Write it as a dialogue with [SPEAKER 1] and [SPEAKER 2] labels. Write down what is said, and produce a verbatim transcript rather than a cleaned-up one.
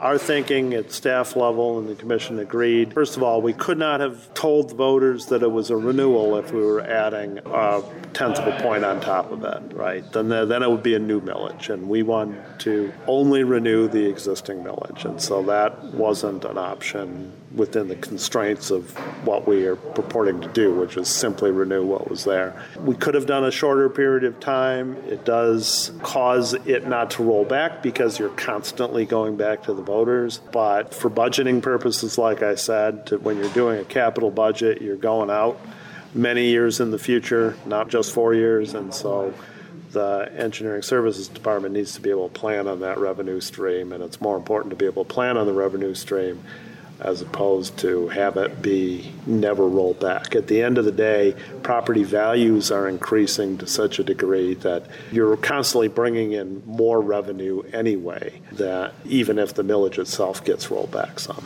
[SPEAKER 1] Our thinking at staff level and the commission agreed. First of all, we could not have told the voters that it was a renewal if we were adding a tenth of a point on top of it, right? Then, then it would be a new millage, and we want to only renew the existing millage, and so that wasn't an option within the constraints of what we are purporting to do, which is simply renew what was there. We could have done a shorter period of time. It does cause it not to roll back because you're constantly going back to the voters. But for budgeting purposes, like I said, to, when you're doing a capital budget, you're going out many years in the future, not just four years. And so the engineering services department needs to be able to plan on that revenue stream. And it's more important to be able to plan on the revenue stream as opposed to have it be never rolled back. At the end of the day, property values are increasing to such a degree that you're constantly bringing in more revenue anyway, that even if the millage itself gets rolled back some.